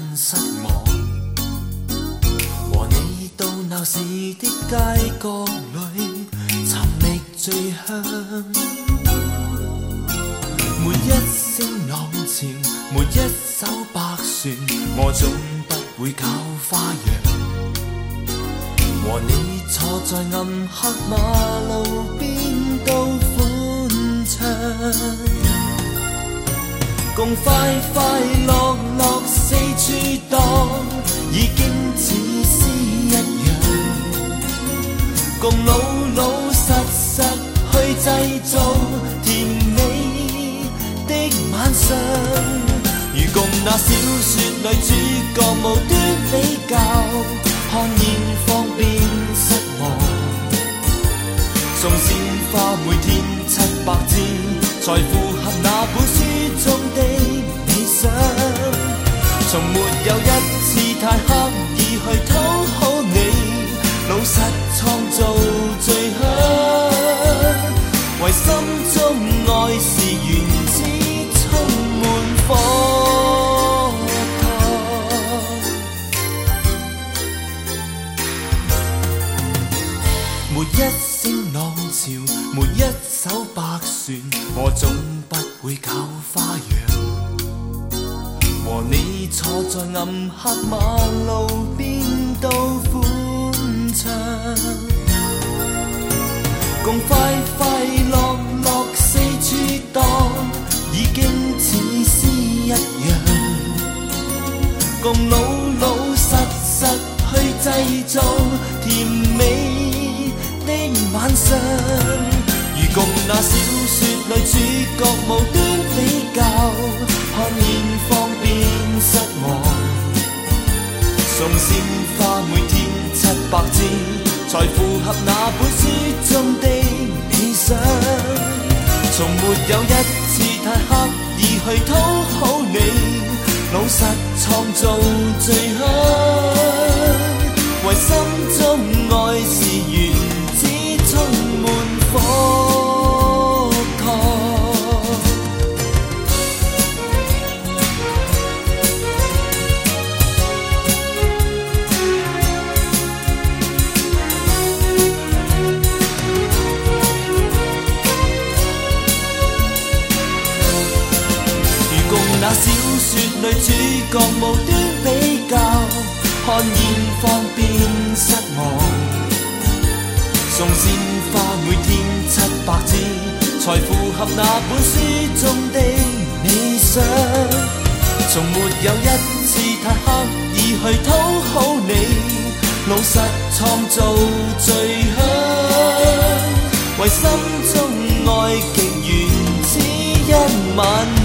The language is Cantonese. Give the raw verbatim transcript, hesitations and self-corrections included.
失望。和你到鬧市的街角裏尋覓醉香，沒一聲浪潮，沒一艘白船，我總不會搞花樣。和你坐在暗黑馬路邊都歡暢，共快快樂樂四處蕩，已經似詩一樣，共老老實實去製造甜美的晚上，如共那小說女主角無端比較，看現況便失望。送鮮花每天七百支，才符合那本書中的理想。從沒有一次太刻意去討好你，老實創造最香。為心中愛是原子充滿火燙，沒一聲浪潮，沒一艘白船，我總不會搞花樣。和你坐在暗黑馬路邊都歡暢，共快快樂樂四處蕩，已經似詩一樣，共老老實實去製造甜美的晚上，如共那小說女主角無端比較，看現況便失望。送鮮花每天七百支，才符合那本書中的理想。從沒有一次太刻意去討好你，老實創造最香。為心中愛是原子充滿火燙。那小說女主角無端比較，看現況便失望。送鮮花每天七百支，才符合那本書中的理想。從沒有一次太刻意去討好你，老實創造最香。為心中愛極原子一晚。